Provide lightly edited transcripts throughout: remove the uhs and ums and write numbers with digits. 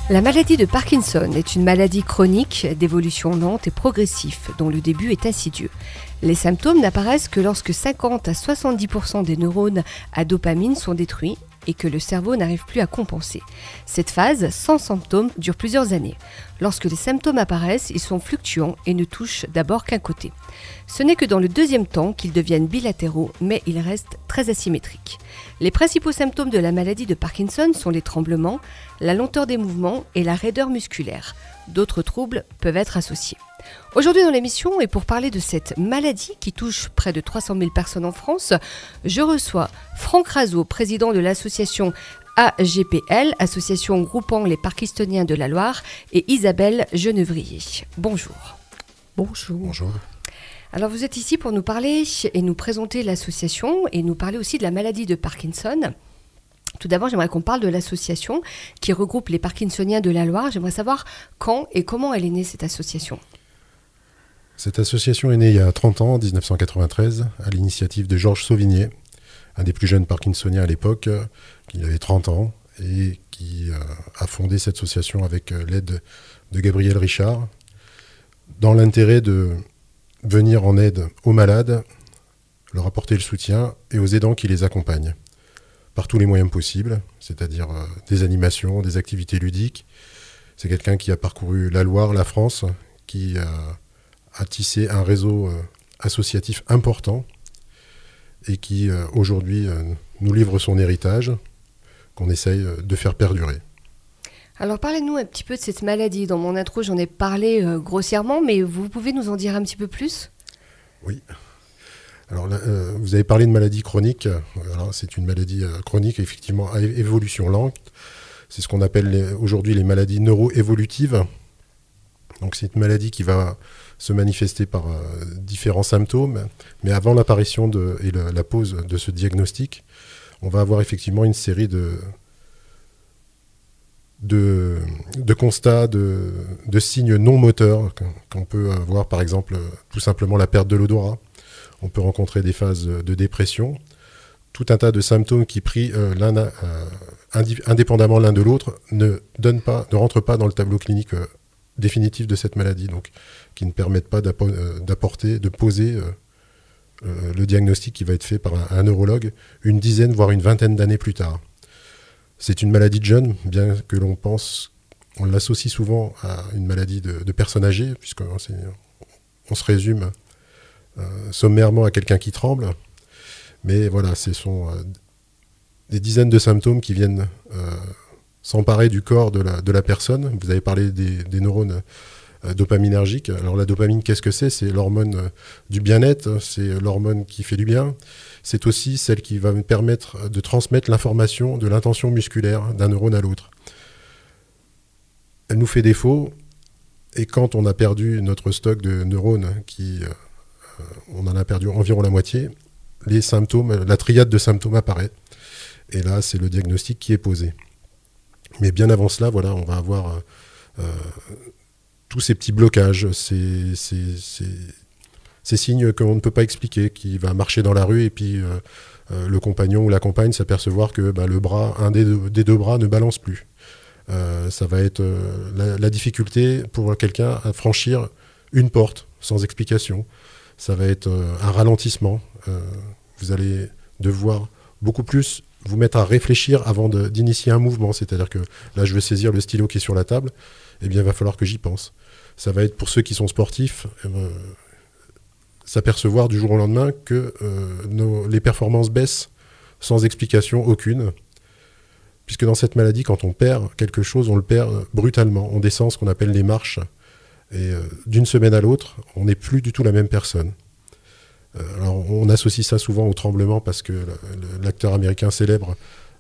La maladie de Parkinson est une maladie chronique d'évolution lente et progressive dont le début est insidieux. Les symptômes n'apparaissent que lorsque 50 à 70% des neurones à dopamine sont détruits et que le cerveau n'arrive plus à compenser. Cette phase, sans symptômes, dure plusieurs années. Lorsque les symptômes apparaissent, ils sont fluctuants et ne touchent d'abord qu'un côté. Ce n'est que dans le deuxième temps qu'ils deviennent bilatéraux, mais ils restent très asymétriques. Les principaux symptômes de la maladie de Parkinson sont les tremblements, la lenteur des mouvements et la raideur musculaire. D'autres troubles peuvent être associés. Aujourd'hui dans l'émission, et pour parler de cette maladie qui touche près de 300 000 personnes en France, je reçois Franck Razeau, président de l'association AGPL, association groupant les Parkinsoniens de la Loire, et Isabelle Genevrier. Bonjour. Bonjour. Alors vous êtes ici pour nous parler et nous présenter l'association et nous parler aussi de la maladie de Parkinson. Tout d'abord, j'aimerais qu'on parle de l'association qui regroupe les Parkinsoniens de la Loire. J'aimerais savoir quand et comment elle est née, cette association. Cette association est née il y a 30 ans, en 1993, à l'initiative de Georges Sauvigné, un des plus jeunes Parkinsoniens à l'époque, qui avait 30 ans, et qui a fondé cette association avec l'aide de Gabriel Richard, dans l'intérêt de venir en aide aux malades, leur apporter le soutien, et aux aidants qui les accompagnent, par tous les moyens possibles, c'est-à-dire des animations, des activités ludiques. C'est quelqu'un qui a parcouru la Loire, la France, qui a tissé un réseau associatif important et qui aujourd'hui nous livre son héritage qu'on essaye de faire perdurer. Alors parlez-nous un petit peu de cette maladie. Dans mon intro, j'en ai parlé grossièrement, mais vous pouvez nous en dire un petit peu plus ? Oui. Alors là, vous avez parlé de maladie chronique. Alors, c'est une maladie chronique, effectivement, à évolution lente. C'est ce qu'on appelle aujourd'hui les maladies neuro-évolutives. Donc c'est une maladie qui va se manifester par différents symptômes, mais avant l'apparition et la pose de ce diagnostic, on va avoir effectivement une série de constats, de signes non moteurs, qu'on peut avoir par exemple tout simplement la perte de l'odorat. On peut rencontrer des phases de dépression, tout un tas de symptômes qui pris indépendamment l'un de l'autre ne rentrent pas dans le tableau clinique définitif de cette maladie, donc qui ne permettent pas de poser le diagnostic qui va être fait par un neurologue une dizaine, voire une vingtaine d'années plus tard. C'est une maladie de jeunes, bien que on l'associe souvent à une maladie de personnes âgées, puisqu'on se résume sommairement à quelqu'un qui tremble. Mais voilà, ce sont des dizaines de symptômes qui viennent s'emparer du corps de la personne. Vous avez parlé des neurones dopaminergiques. Alors la dopamine, qu'est-ce que c'est ? C'est l'hormone du bien-être, c'est l'hormone qui fait du bien. C'est aussi celle qui va me permettre de transmettre l'information de l'intention musculaire d'un neurone à l'autre. Elle nous fait défaut, et quand on a perdu notre stock de neurones, on en a perdu environ la moitié, les symptômes, la triade de symptômes apparaît. Et là, c'est le diagnostic qui est posé. Mais bien avant cela, voilà, on va avoir tous ces petits blocages, ces signes qu'on ne peut pas expliquer, qui va marcher dans la rue et puis le compagnon ou la compagne s'apercevoir que un des deux bras ne balance plus. Ça va être la difficulté pour quelqu'un à franchir une porte sans explication. Ça va être un ralentissement. Vous allez devoir beaucoup plus vous mettre à réfléchir avant d'initier un mouvement. C'est-à-dire que là, je veux saisir le stylo qui est sur la table, eh bien, il va falloir que j'y pense. Ça va être pour ceux qui sont sportifs, s'apercevoir du jour au lendemain que les performances baissent sans explication aucune. Puisque dans cette maladie, quand on perd quelque chose, on le perd brutalement. On descend ce qu'on appelle les marches. Et d'une semaine à l'autre, on n'est plus du tout la même personne. Alors, on associe ça souvent au tremblement parce que l'acteur américain célèbre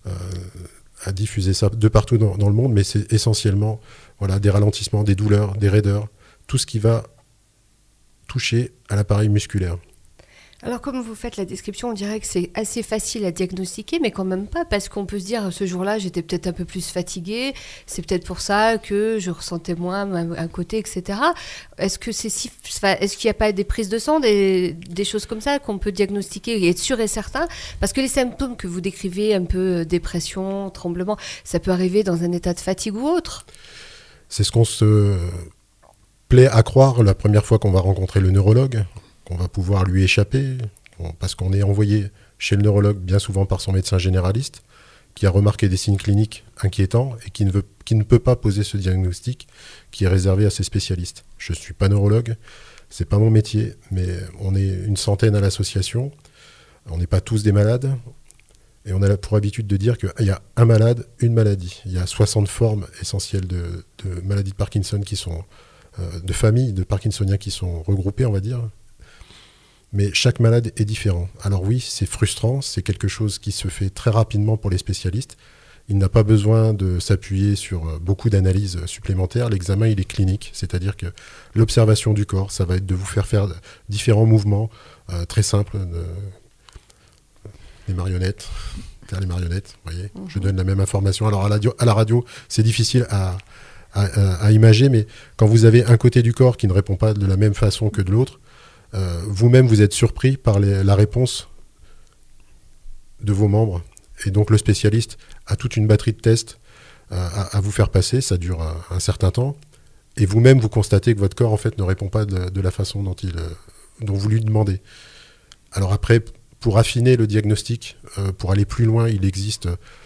a diffusé ça de partout dans le monde, mais c'est essentiellement des ralentissements, des douleurs, des raideurs, tout ce qui va toucher à l'appareil musculaire. Alors, comme vous faites la description, on dirait que c'est assez facile à diagnostiquer, mais quand même pas, parce qu'on peut se dire, ce jour-là, j'étais peut-être un peu plus fatiguée, c'est peut-être pour ça que je ressentais moins un côté, etc. Est-ce qu'il n'y a pas des prises de sang, des choses comme ça qu'on peut diagnostiquer et être sûr et certain? Parce que les symptômes que vous décrivez, un peu dépression, tremblement, ça peut arriver dans un état de fatigue ou autre. C'est ce qu'on se plaît à croire la première fois qu'on va rencontrer le neurologue, qu'on va pouvoir lui échapper, parce qu'on est envoyé chez le neurologue bien souvent par son médecin généraliste, qui a remarqué des signes cliniques inquiétants et qui ne peut pas poser ce diagnostic qui est réservé à ses spécialistes. Je ne suis pas neurologue, ce n'est pas mon métier, mais on est une centaine à l'association, on n'est pas tous des malades, et on a pour habitude de dire qu'il y a un malade, une maladie. Il y a 60 formes essentielles de maladies de Parkinson qui sont, de familles de Parkinsoniens qui sont regroupées, on va dire. Mais chaque malade est différent. Alors oui, c'est frustrant, c'est quelque chose qui se fait très rapidement pour les spécialistes. Il n'a pas besoin de s'appuyer sur beaucoup d'analyses supplémentaires. L'examen, il est clinique, c'est-à-dire que l'observation du corps, ça va être de vous faire différents mouvements très simples, les marionnettes, faire les marionnettes, vous voyez. Je donne la même information. Alors à la radio, c'est difficile à imager, mais quand vous avez un côté du corps qui ne répond pas de la même façon que de l'autre, vous-même, vous êtes surpris par la réponse de vos membres. Et donc, le spécialiste a toute une batterie de tests à vous faire passer. Ça dure un certain temps. Et vous-même, vous constatez que votre corps, en fait, ne répond pas de la façon dont vous lui demandez. Alors après, pour affiner le diagnostic, pour aller plus loin, il existe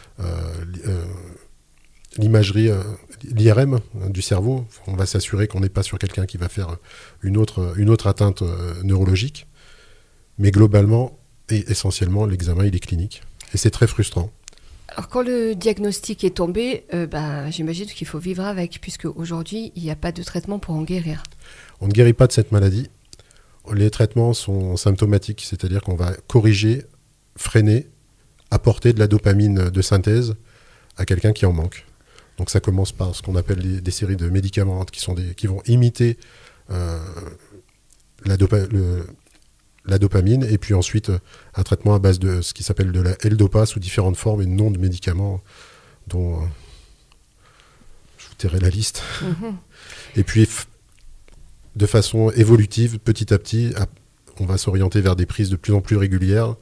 l'imagerie, l'IRM du cerveau. On va s'assurer qu'on n'est pas sur quelqu'un qui va faire une autre atteinte neurologique. Mais globalement et essentiellement, l'examen, il est clinique. Et c'est très frustrant. Alors quand le diagnostic est tombé, j'imagine qu'il faut vivre avec, puisque aujourd'hui, il n'y a pas de traitement pour en guérir. On ne guérit pas de cette maladie. Les traitements sont symptomatiques, c'est-à-dire qu'on va corriger, freiner, apporter de la dopamine de synthèse à quelqu'un qui en manque. Donc ça commence par ce qu'on appelle des séries de médicaments qui vont imiter la dopamine, et puis ensuite un traitement à base de ce qui s'appelle de la L-Dopa sous différentes formes et noms de médicaments dont je vous tairai la liste. Et puis de façon évolutive, petit à petit, on va s'orienter vers des prises de plus en plus régulières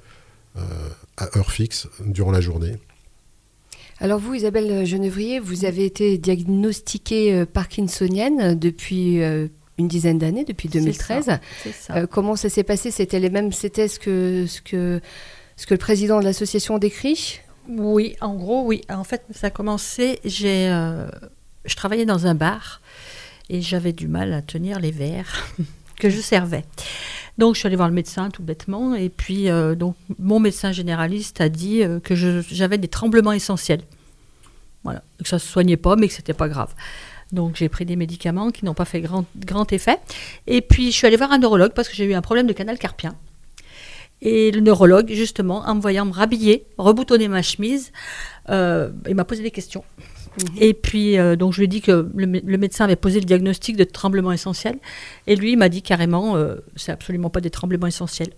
à heure fixe durant la journée. Alors vous, Isabelle Genevrier, vous avez été diagnostiquée parkinsonienne depuis une dizaine d'années, depuis 2013. C'est ça. Comment ça s'est passé? C'était ce que le président de l'association décrit? Oui, en gros, oui. En fait, ça a commencé, je travaillais dans un bar et j'avais du mal à tenir les verres que je servais. Donc, je suis allée voir le médecin tout bêtement. Et puis, donc, mon médecin généraliste a dit que j'avais des tremblements essentiels. Voilà. Que ça ne se soignait pas, mais que ce n'était pas grave. Donc, j'ai pris des médicaments qui n'ont pas fait grand effet. Et puis, je suis allée voir un neurologue parce que j'ai eu un problème de canal carpien. Et le neurologue, justement, en me voyant me rhabiller, reboutonner ma chemise, il m'a posé des questions. Et puis, donc, je lui ai dit que le médecin avait posé le diagnostic de tremblement essentiel. Et lui, il m'a dit carrément, c'est absolument pas des tremblements essentiels.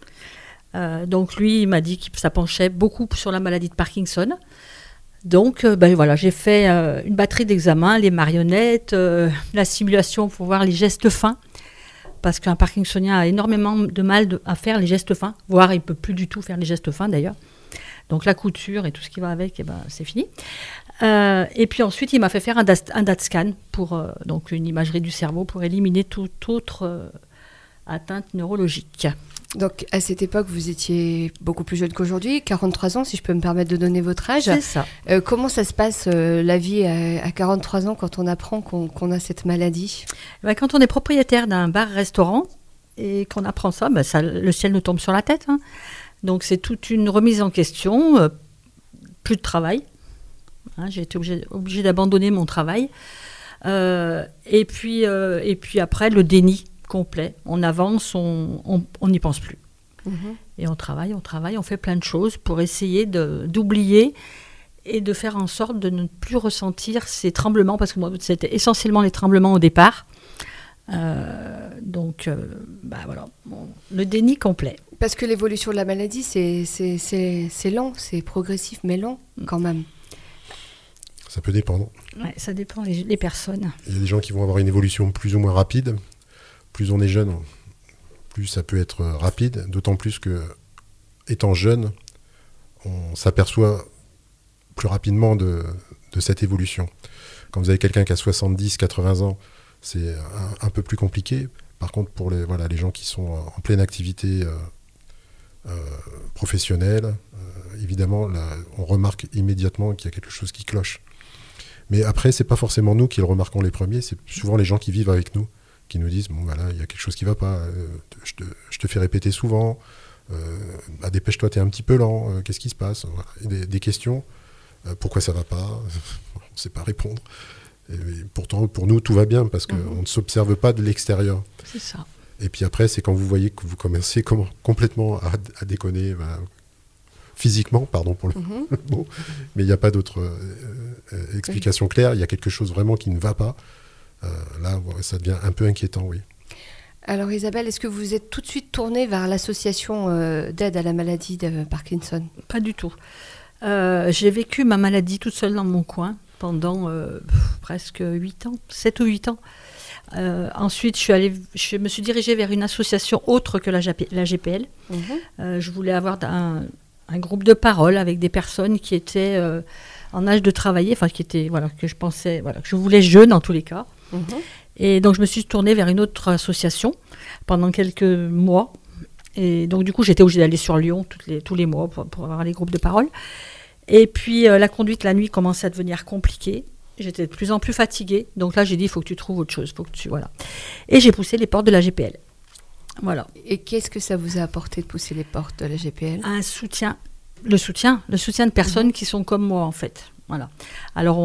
Donc, lui, il m'a dit que ça penchait beaucoup sur la maladie de Parkinson. Donc, voilà, j'ai fait une batterie d'examens, les marionnettes, la simulation pour voir les gestes fins. Parce qu'un Parkinsonien a énormément de mal à faire les gestes fins, voire il ne peut plus du tout faire les gestes fins d'ailleurs. Donc la couture et tout ce qui va avec, c'est fini. Et puis ensuite, il m'a fait faire un DAT scan, donc une imagerie du cerveau pour éliminer toute autre atteinte neurologique. Donc à cette époque, vous étiez beaucoup plus jeune qu'aujourd'hui, 43 ans si je peux me permettre de donner votre âge. C'est ça. Comment ça se passe la vie à 43 ans quand on apprend qu'on a cette maladie? Quand on est propriétaire d'un bar-restaurant et qu'on apprend ça, le ciel nous tombe sur la tête. Hein. Donc c'est toute une remise en question, plus de travail. Hein, j'ai été obligée d'abandonner mon travail. Et puis après, le déni complet. On avance, on n'y pense plus. Et on travaille, on fait plein de choses pour essayer d'oublier et de faire en sorte de ne plus ressentir ces tremblements, parce que moi, c'était essentiellement les tremblements au départ. Voilà, le déni complet. Parce que l'évolution de la maladie, c'est lent, c'est progressif, mais lent quand même. Ça peut dépendre. Ouais, ça dépend des personnes. Il y a des gens qui vont avoir une évolution plus ou moins rapide. Plus on est jeune, plus ça peut être rapide. D'autant plus que, étant jeune, on s'aperçoit plus rapidement de cette évolution. Quand vous avez quelqu'un qui a 70, 80 ans, c'est un peu plus compliqué. Par contre, pour les gens qui sont en pleine activité professionnelle, évidemment, là, on remarque immédiatement qu'il y a quelque chose qui cloche. Mais après, c'est pas forcément nous qui le remarquons les premiers, c'est souvent les gens qui vivent avec nous, qui nous disent, bon voilà, il y a quelque chose qui va pas, je te fais répéter souvent, dépêche-toi, t'es un petit peu lent, qu'est-ce qui se passe, voilà. Des questions, pourquoi ça va pas, on ne sait pas répondre. Et pourtant, pour nous, tout va bien, parce qu'on ne s'observe pas de l'extérieur. C'est ça. Et puis après, c'est quand vous voyez que vous commencez complètement à déconner, physiquement, pardon pour le mot, mais il n'y a pas d'autre explication claire, il y a quelque chose vraiment qui ne va pas. Là, ça devient un peu inquiétant, oui. Alors Isabelle, est-ce que vous êtes tout de suite tournée vers l'association d'aide à la maladie de Parkinson ? Pas du tout. J'ai vécu ma maladie toute seule dans mon coin pendant presque 7 ou 8 ans. Ensuite, je me suis dirigée vers une association autre que la GPL. Je voulais avoir un groupe de parole avec des personnes qui étaient en âge de travailler, enfin qui étaient, que je pensais, que je voulais jeunes en tous les cas. Et donc je me suis tournée vers une autre association pendant quelques mois. Et donc du coup, j'étais obligée d'aller sur Lyon tous les mois pour avoir les groupes de parole. Et puis la conduite la nuit commençait à devenir compliquée. J'étais de plus en plus fatiguée. Donc là, j'ai dit, il faut que tu trouves autre chose. Et j'ai poussé les portes de la GPL. Voilà. Et qu'est-ce que ça vous a apporté de pousser les portes de la GPL ? Un soutien. Le soutien de personnes qui sont comme moi, en fait. Voilà. Alors,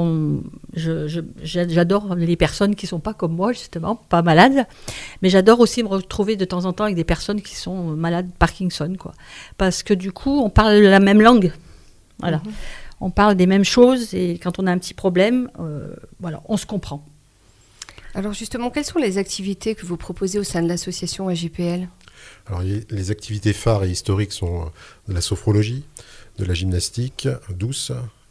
j'adore les personnes qui ne sont pas comme moi, justement, pas malades. Mais j'adore aussi me retrouver de temps en temps avec des personnes qui sont malades Parkinson, quoi. Parce que du coup, on parle la même langue. Voilà. On parle des mêmes choses et quand on a un petit problème, on se comprend. Alors justement, quelles sont les activités que vous proposez au sein de l'association AGPL ? Alors, les activités phares et historiques sont de la sophrologie, de la gymnastique douce,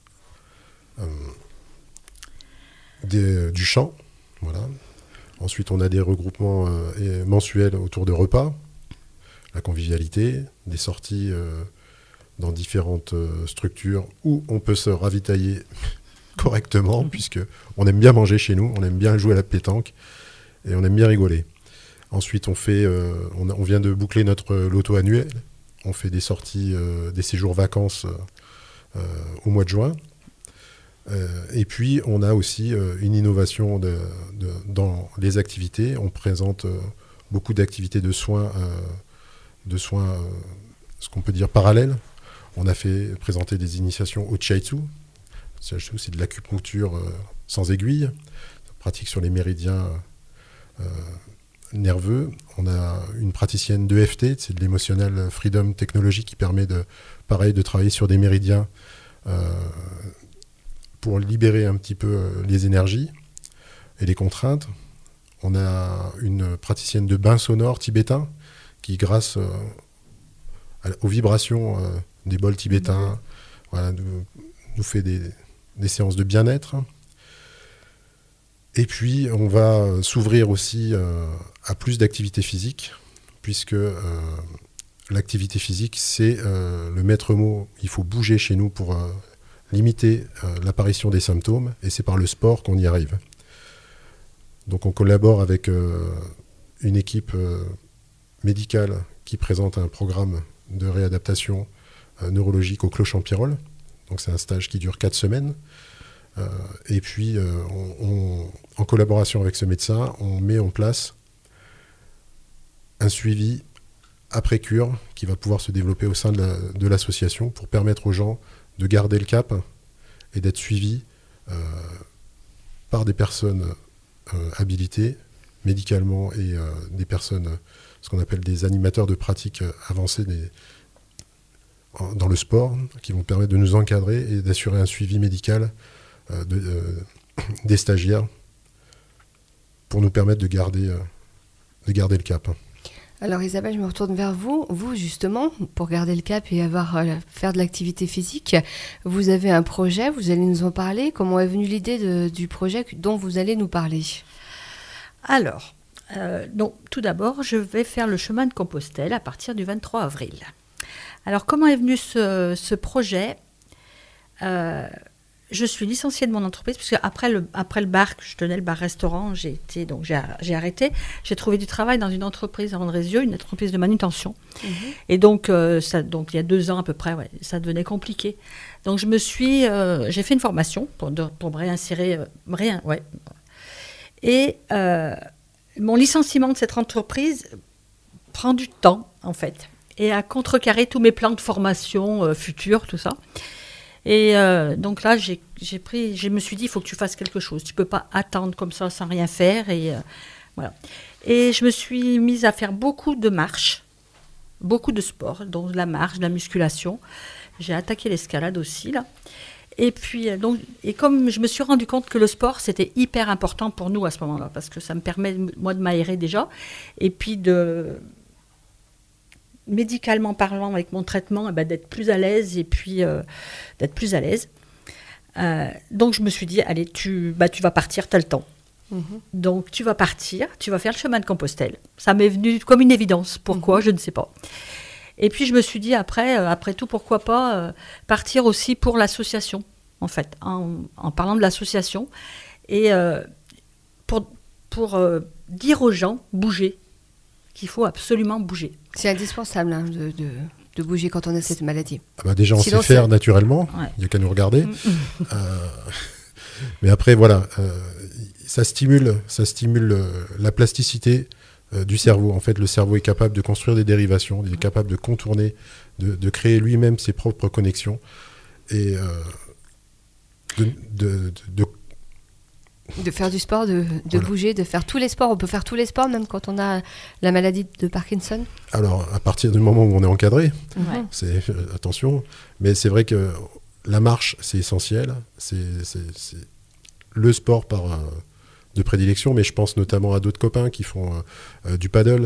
du chant. Voilà. Ensuite, on a des regroupements mensuels autour de repas, la convivialité, des sorties dans différentes structures où on peut se ravitailler correctement, puisque on aime bien manger chez nous, on aime bien jouer à la pétanque et on aime bien rigoler. Ensuite, on vient de boucler notre loto annuel. On fait des sorties, des séjours vacances au mois de juin. Et puis, on a aussi une innovation dans les activités. On présente beaucoup d'activités de soins, ce qu'on peut dire parallèles. On a fait présenter des initiations au Shiatsu. Le Shiatsu, c'est de l'acupuncture sans aiguille. On pratique sur les méridiens nerveux. On a une praticienne d'EFT, c'est de l'Emotional Freedom Technology, qui permet de travailler sur des méridiens pour libérer un petit peu les énergies et les contraintes. On a une praticienne de bain sonore tibétain qui, grâce aux vibrations des bols tibétains, nous fait des séances de bien-être. Et puis, on va s'ouvrir aussi à plus d'activités physiques, puisque l'activité physique, c'est le maître mot. Il faut bouger chez nous pour limiter l'apparition des symptômes, et c'est par le sport qu'on y arrive. Donc, on collabore avec une équipe médicale qui présente un programme de réadaptation neurologique au Clos Champirol. Donc, c'est un stage qui dure 4 semaines. Et puis, en collaboration avec ce médecin, on met en place un suivi après-cure qui va pouvoir se développer au sein de l'association pour permettre aux gens de garder le cap et d'être suivis par des personnes habilitées médicalement et des personnes, ce qu'on appelle des animateurs de pratiques avancées dans le sport, qui vont permettre de nous encadrer et d'assurer un suivi médical des stagiaires pour nous permettre de garder le cap. Alors Isabelle, je me retourne vers vous. Vous, justement, pour garder le cap et faire de l'activité physique, vous avez un projet, vous allez nous en parler. Comment est venue l'idée du projet dont vous allez nous parler ? Alors, donc, tout d'abord, je vais faire le chemin de Compostelle à partir du 23 avril. Alors, comment est venu ce projet ? Je suis licenciée de mon entreprise, puisque après le bar, que je tenais le bar-restaurant, j'ai arrêté. J'ai trouvé du travail dans une entreprise à Andrézieux, une entreprise de manutention. Mmh. Et donc, il y a 2 ans à peu près, ça devenait compliqué. Donc, j'ai fait une formation pour me réinsérer. Et mon licenciement de cette entreprise prend du temps, en fait, et a contrecarré tous mes plans de formation futurs, tout ça. Et donc là, je me suis dit, il faut que tu fasses quelque chose. Tu ne peux pas attendre comme ça sans rien faire. Et voilà. Et je me suis mise à faire beaucoup de marches, beaucoup de sport, dont la marche, de la musculation. J'ai attaqué l'escalade aussi, là. Et puis, comme je me suis rendu compte que le sport, c'était hyper important pour nous à ce moment-là, parce que ça me permet, moi, de m'aérer déjà. Et puis, médicalement parlant, avec mon traitement, d'être plus à l'aise et puis d'être plus à l'aise. Donc, je me suis dit, allez, tu vas partir, tu as le temps. Mmh. Donc, tu vas partir, tu vas faire le chemin de Compostelle. Ça m'est venu comme une évidence. Pourquoi ? Je ne sais pas. Et puis, je me suis dit, après tout, pourquoi pas partir aussi pour l'association, en fait, en parlant de l'association. Et pour dire aux gens, bouger, qu'il faut absolument bouger. C'est indispensable de bouger quand on a cette maladie. Déjà, on sait faire naturellement, il n'y a qu'à nous regarder. Mais après, voilà, ça stimule la plasticité du cerveau. En fait, le cerveau est capable de construire des dérivations, il est capable de contourner, de créer lui-même ses propres connexions et de faire du sport, de bouger, de faire tous les sports. On peut faire tous les sports, même quand on a la maladie de Parkinson. Alors, à partir du moment où on est encadré, attention, mais c'est vrai que la marche, c'est essentiel. C'est le sport de prédilection, mais je pense notamment à d'autres copains qui font du paddle.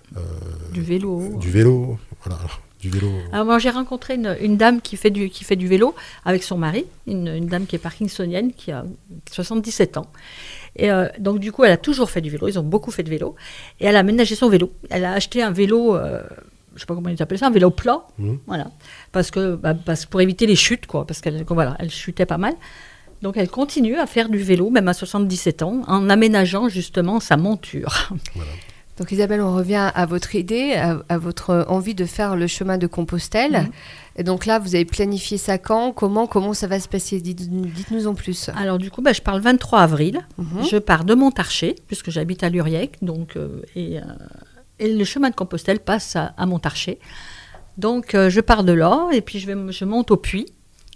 Du vélo. Du vélo, voilà. Du vélo. Alors moi, j'ai rencontré une dame qui fait du vélo avec son mari, une dame qui est parkinsonienne, qui a 77 ans. Et donc, du coup, elle a toujours fait du vélo. Ils ont beaucoup fait de vélo. Et elle a aménagé son vélo. Elle a acheté un vélo, je ne sais pas comment ils appellent ça, un vélo plat. Voilà. Parce que pour éviter les chutes, quoi. Parce qu'elle chutait pas mal. Donc, elle continue à faire du vélo, même à 77 ans, en aménageant justement sa monture. Voilà. Donc Isabelle, on revient à votre idée, à votre envie de faire le chemin de Compostelle. Mmh. Et donc là, vous avez planifié ça quand ? Comment ça va se passer ? Dites-nous en plus. Alors du coup, je pars le 23 avril. Mmh. Je pars de Montarcher, puisque j'habite à Luriec. Donc, et le chemin de Compostelle passe à Montarcher. Donc je pars de là et puis je monte au Puy,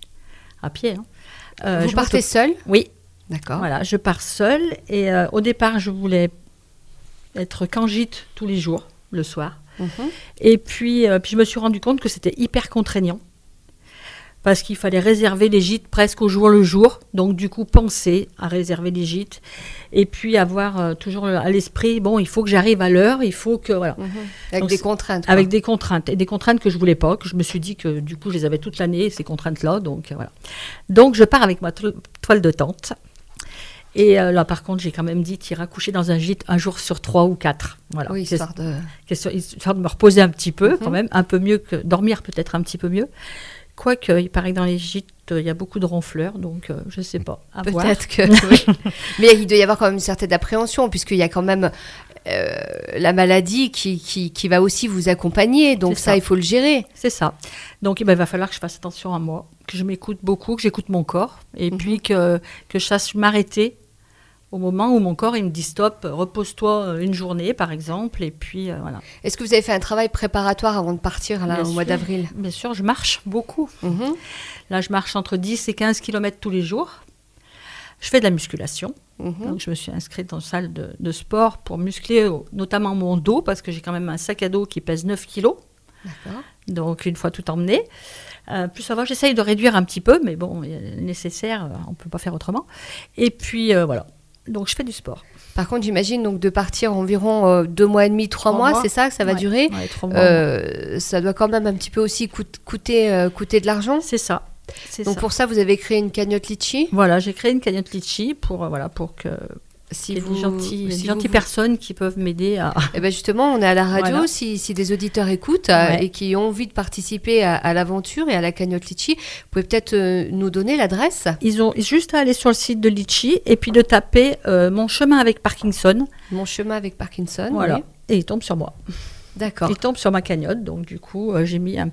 à pied. Vous partez seule ? Oui. D'accord. Voilà, je pars seule. Et au départ, je voulais être qu'en gîte tous les jours, le soir. Mmh. Et puis je me suis rendu compte que c'était hyper contraignant. Parce qu'il fallait réserver les gîtes presque au jour le jour. Donc, du coup, penser à réserver les gîtes. Et puis, avoir toujours à l'esprit, il faut que j'arrive à l'heure, il faut que... Voilà. Mmh. Avec des contraintes. Avec des contraintes. Et des contraintes que je ne voulais pas, que je me suis dit que, du coup, je les avais toute l'année, ces contraintes-là. Donc, voilà. Donc, je pars avec ma toile de tente. Et là, par contre, j'ai quand même dit, tu iras coucher dans un gîte un jour sur 3 ou 4. Voilà. Oui, histoire de me reposer un petit peu, quand même, un peu mieux que dormir, peut-être un petit peu mieux. Quoique, il paraît que dans les gîtes, il y a beaucoup de ronfleurs, donc je ne sais pas. Peut-être que oui. Mais il doit y avoir quand même une certaine appréhension, puisqu'il y a quand même la maladie qui va aussi vous accompagner. Donc ça, il faut le gérer. C'est ça. Donc il va falloir que je fasse attention à moi, que je m'écoute beaucoup, que j'écoute mon corps, et puis que je sache m'arrêter au moment où mon corps il me dit stop, repose-toi une journée par exemple, et puis voilà. Est-ce que vous avez fait un travail préparatoire avant de partir là, au mois d'avril ? Bien sûr, je marche beaucoup. Là, je marche entre 10 et 15 km tous les jours. Je fais de la musculation. Donc, je me suis inscrite dans une salle de sport pour muscler notamment mon dos, parce que j'ai quand même un sac à dos qui pèse 9 kilos. D'accord. Donc, une fois tout emmené. Plus ça va, j'essaye de réduire un petit peu, mais bon, nécessaire, on ne peut pas faire autrement. Et puis, voilà. Donc, je fais du sport. Par contre, j'imagine donc de partir environ 2 mois et demi, 3 mois, c'est ça que ça va durer. Ouais, 3 mois. Ça doit quand même un petit peu aussi coûter de l'argent. C'est ça. Donc pour ça, vous avez créé une cagnotte Litchi. Voilà, j'ai créé une cagnotte Litchi pour que si il y a des si gentilles personnes qui peuvent m'aider à... Eh ben justement, on est à la radio, Voilà. si des auditeurs écoutent Ouais. et qui ont envie de participer à l'aventure et à la cagnotte Litchi, vous pouvez peut-être nous donner l'adresse. Ils ont juste à aller sur le site de Litchi et puis de taper Mon chemin avec Parkinson. Mon chemin avec Parkinson. Voilà. Oui. Et ils tombent sur moi. D'accord. Ils tombent sur ma cagnotte. Donc du coup, j'ai mis un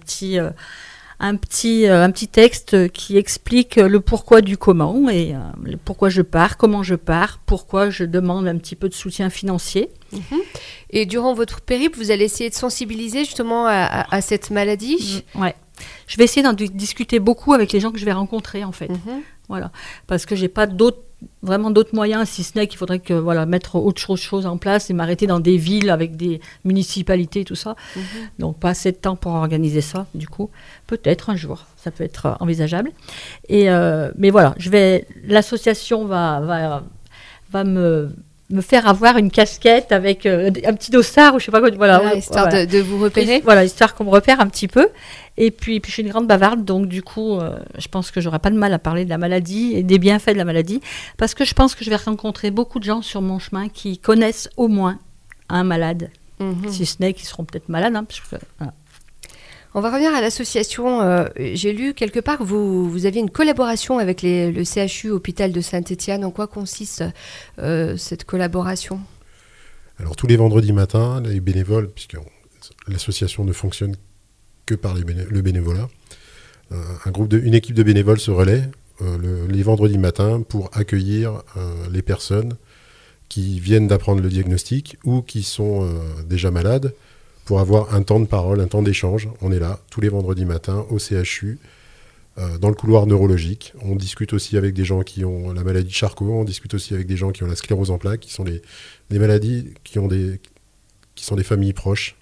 petit texte qui explique le pourquoi du comment et le pourquoi je pars, comment je pars, pourquoi je demande un petit peu de soutien financier. Et durant votre périple, vous allez essayer de sensibiliser justement à cette maladie. Ouais. Je vais essayer d'en discuter beaucoup avec les gens que je vais rencontrer en fait. Voilà. Parce que j'ai pas vraiment d'autres moyens, si ce n'est qu'il faudrait mettre autre chose en place et m'arrêter dans des villes avec des municipalités, tout ça. Donc pas assez de temps pour organiser ça, du coup. Peut-être un jour, ça peut être envisageable. Mais voilà, l'association va me faire avoir une casquette avec un petit dossard ou je sais pas quoi. Voilà, histoire de vous repérer. Voilà, histoire qu'on me repère un petit peu. Et puis je suis une grande bavarde, donc du coup, je pense que j'aurai pas de mal à parler de la maladie et des bienfaits de la maladie, parce que je pense que je vais rencontrer beaucoup de gens sur mon chemin qui connaissent au moins un malade, si ce n'est qu'ils seront peut-être malades. Parce que, voilà. On va revenir à l'association. J'ai lu quelque part que vous aviez une collaboration avec le CHU Hôpital de Saint-Étienne. En quoi consiste cette collaboration ? Alors tous les vendredis matins, les bénévoles, puisque l'association ne fonctionne que par le bénévolat, une équipe de bénévoles se relaie les vendredis matins pour accueillir les personnes qui viennent d'apprendre le diagnostic ou qui sont déjà malades, pour avoir un temps de parole, un temps d'échange. On est là tous les vendredis matins au CHU, dans le couloir neurologique. On discute aussi avec des gens qui ont la maladie de Charcot, on discute aussi avec des gens qui ont la sclérose en plaques, qui sont des maladies qui sont des familles proches.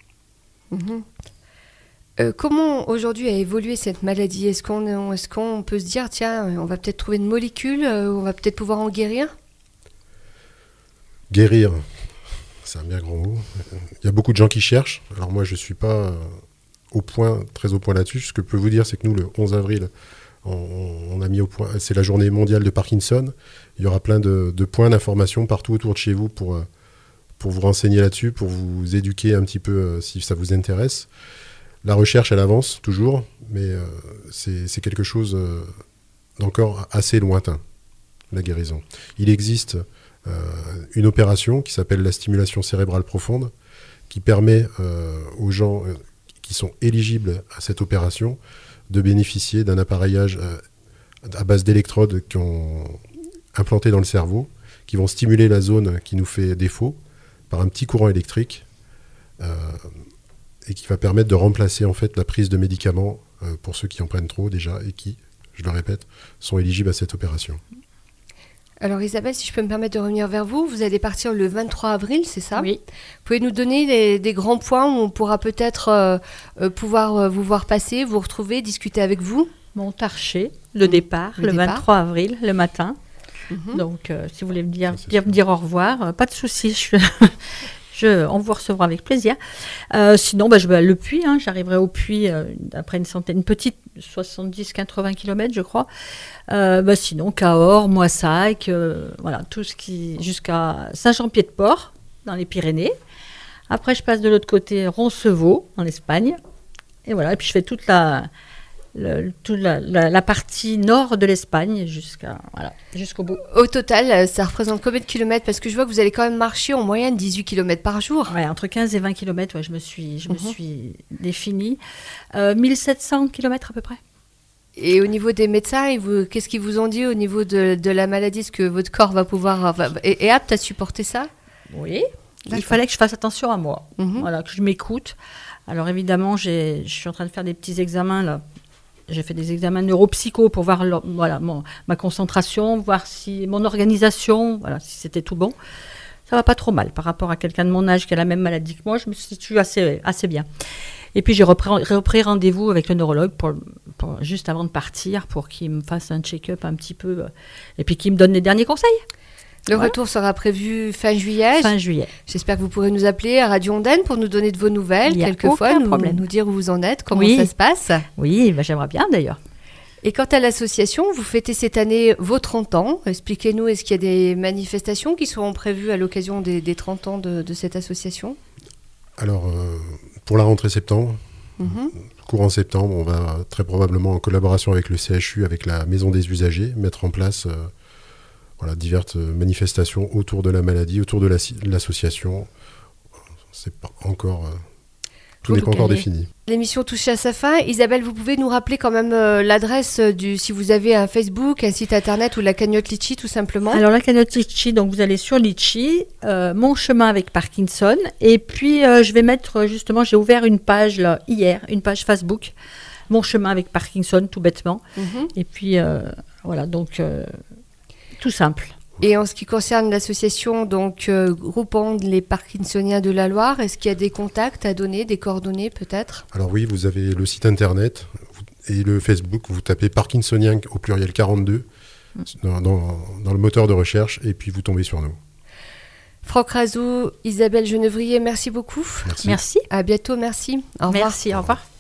Comment aujourd'hui a évolué cette maladie ? Est-ce qu'on peut se dire, tiens, on va peut-être trouver une molécule, on va peut-être pouvoir en guérir ? Guérir, c'est un bien grand mot. Il y a beaucoup de gens qui cherchent. Alors moi, je ne suis pas très au point là-dessus. Ce que je peux vous dire, c'est que nous, le 11 avril, on a mis au point, c'est la journée mondiale de Parkinson. Il y aura plein de points d'information partout autour de chez vous pour vous renseigner là-dessus, pour vous éduquer un petit peu si ça vous intéresse. La recherche, elle avance toujours, mais c'est quelque chose d'encore assez lointain, la guérison. Il existe une opération qui s'appelle la stimulation cérébrale profonde, qui permet aux gens qui sont éligibles à cette opération de bénéficier d'un appareillage à base d'électrodes qui ont implanté dans le cerveau, qui vont stimuler la zone qui nous fait défaut par un petit courant électrique et qui va permettre de remplacer en fait la prise de médicaments pour ceux qui en prennent trop déjà et qui, je le répète, sont éligibles à cette opération. Alors Isabelle, si je peux me permettre de revenir vers vous, vous allez partir le 23 avril, c'est ça ? Oui. Vous pouvez nous donner des grands points où on pourra peut-être pouvoir vous voir passer, vous retrouver, discuter avec vous ? Montarché, le départ, le 23 avril, le matin. Donc, si vous voulez me dire au revoir, pas de souci, on vous recevra avec plaisir. Sinon, je vais le Puy, j'arriverai au Puy après une petite 70-80 km, je crois. Sinon, Cahors, Moissac, voilà, tout ce qui jusqu'à Saint-Jean-Pied-de-Port, dans les Pyrénées. Après, je passe de l'autre côté, Roncevaux, en Espagne. Et voilà, et puis je fais toute la partie nord de l'Espagne jusqu'au bout. Au total, ça représente combien de kilomètres ? Parce que je vois que vous allez quand même marcher en moyenne 18 km par jour. Ouais, entre 15 et 20 km, je me suis définie. 1700 km à peu près. Et au niveau des médecins, qu'est-ce qu'ils vous ont dit au niveau de la maladie ? Est-ce que votre corps va pouvoir est apte à supporter ça ? Oui. D'accord. Il fallait que je fasse attention à moi, voilà, que je m'écoute. Alors évidemment, je suis en train de faire des petits examens là. J'ai fait des examens neuropsycho pour voir ma concentration, voir si mon organisation, si c'était tout bon. Ça va pas trop mal par rapport à quelqu'un de mon âge qui a la même maladie que moi. Je me situe assez bien. Et puis j'ai repris rendez-vous avec le neurologue pour juste avant de partir pour qu'il me fasse un check-up un petit peu et puis qu'il me donne les derniers conseils. Le retour sera prévu fin juillet. Fin juillet. J'espère que vous pourrez nous appeler à Radio Ondaine pour nous donner de vos nouvelles, quelquefois, nous dire où vous en êtes, comment ça se passe. Oui, j'aimerais bien d'ailleurs. Et quant à l'association, vous fêtez cette année vos 30 ans. Expliquez-nous, est-ce qu'il y a des manifestations qui seront prévues à l'occasion des 30 ans de cette association ? Alors, pour la rentrée septembre, courant septembre, on va très probablement, en collaboration avec le CHU, avec la Maison des Usagers, mettre en place diverses manifestations autour de la maladie, autour de l'association. C'est pas encore... Tout n'est pas encore défini. L'émission touche à sa fin. Isabelle, vous pouvez nous rappeler quand même l'adresse si vous avez un Facebook, un site internet ou la cagnotte Litchi tout simplement. Alors la cagnotte Litchi, donc vous allez sur Litchi, Mon chemin avec Parkinson. Et puis je vais mettre justement, j'ai ouvert une page là, hier, une page Facebook, Mon chemin avec Parkinson, tout bêtement. Et puis voilà, donc tout simple. Et en ce qui concerne l'association donc groupant les Parkinsoniens de la Loire, est-ce qu'il y a des contacts à donner, des coordonnées peut-être ? Alors oui, vous avez le site internet et le Facebook, vous tapez Parkinsonien au pluriel 42 dans le moteur de recherche et puis vous tombez sur nous. Franck Razou, Isabelle Genevrier, merci beaucoup. Merci. À bientôt, merci. Au revoir. Merci, au revoir.